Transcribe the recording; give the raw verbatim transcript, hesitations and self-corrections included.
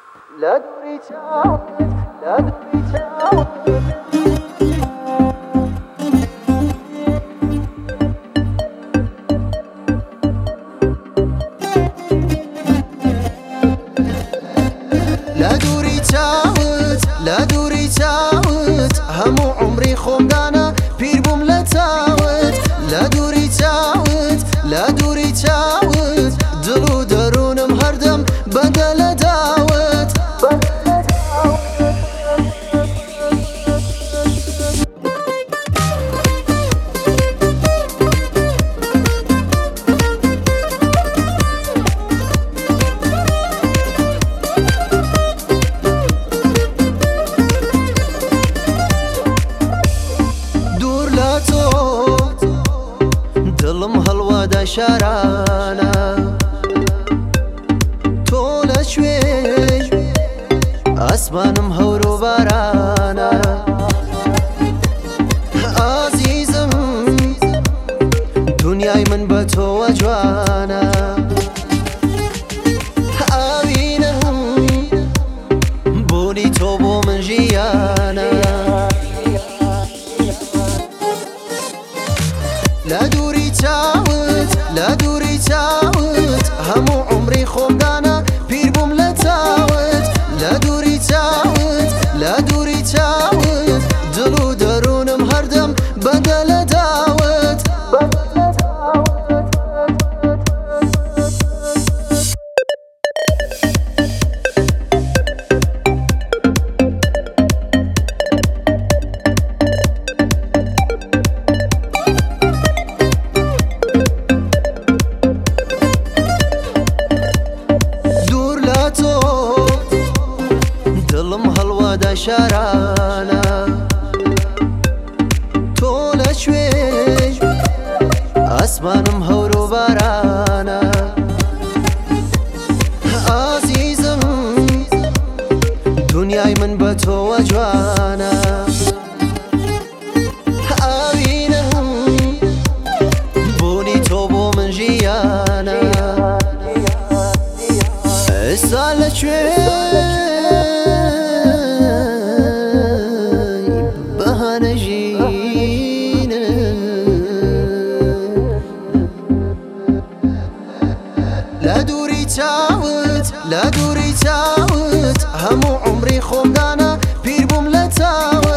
لا دوری چاوت لا دوری چاوت لا دوری چاوت لا دوری چاوت همو عمری خۆم دانا پیر بووم لە چاوت لا دوری چاوت لا دوری چاوت دڵ و دەروونم هەردەم بەدە لە داوت دڵم هەڵوادا شارانە تۆ لە شوێژ ئاسمانم هەور و بارانە ئازیزم دونیای من بە تۆوە جوانە ئاوینم بوونی تۆ بۆ من ژیانە لا دوری چاوت لا دوری چاوت همو عمری خۆم دانا پیر بووم لە چاوت لا دوری چاوت لا دوری چاوت دڵ و دەروونم هەردەم بەدە لە داوت دڵم هەڵوادا شارانە تۆ لە شوێژ ئاسمانم هەور و بارانە ئازیزم دونیای من بە تۆوە جوانە ئاوینم بوونی تۆ بۆ من ژیانە ئێستا لەکوێ لا دوری چاوت لا دوری چاوت همو عمری خۆم دانا پیر بووم لە چاوت